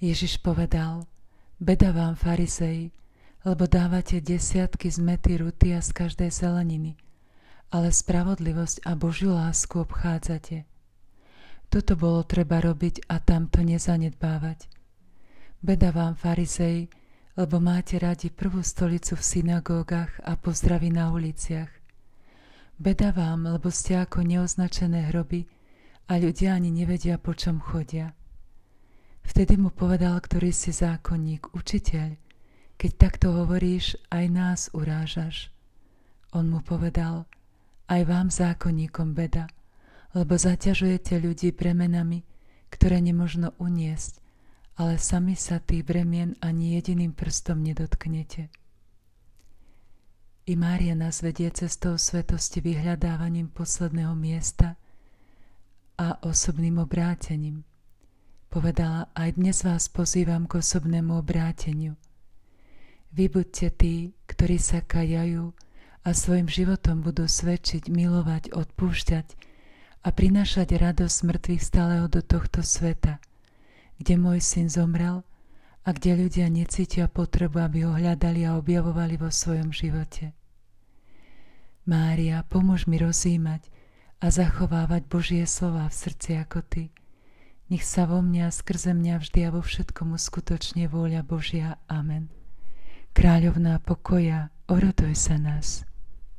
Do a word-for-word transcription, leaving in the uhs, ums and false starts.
Ježiš povedal: Beda vám, farizeji, lebo dávate desiatky z mäty, ruty a z každej zeleniny, ale spravodlivosť a Božiu lásku obchádzate. Toto bolo treba robiť a tamto nezanedbávať. Beda vám, farizeji, lebo máte radi prvú stolicu v synagógach a pozdravy na uliciach. Beda vám, lebo ste ako neoznačené hroby a ľudia ani nevedia, po čom chodia. Vtedy mu povedal ktorýsi zákonník: Učiteľ, keď takto hovoríš, aj nás urážaš. On mu povedal: Aj vám, zákonníkom, beda, lebo zaťažujete ľudí bremenami, ktoré nemožno uniesť, ale sami sa tých bremien ani jediným prstom nedotknete. I Mária nás vedie cestou svetosti vyhľadávaním posledného miesta a osobným obrátením. Povedala: Aj dnes vás pozývam k osobnému obráteniu. Vy buďte tí, ktorí sa kajajú a svojim životom budú svedčiť, milovať, odpúšťať a prinášať radosť mŕtvych stáleho do tohto sveta, kde môj syn zomrel a kde ľudia necítia potrebu, aby ho hľadali a objavovali vo svojom živote. Mária, pomôž mi rozjímať a zachovávať Božie slová v srdci ako Ty. Nech sa vo mňa a skrze mňa vždy a vo všetkom uskutočne vôľa Božia. Amen. Kráľovná pokoja, oroduj sa nás.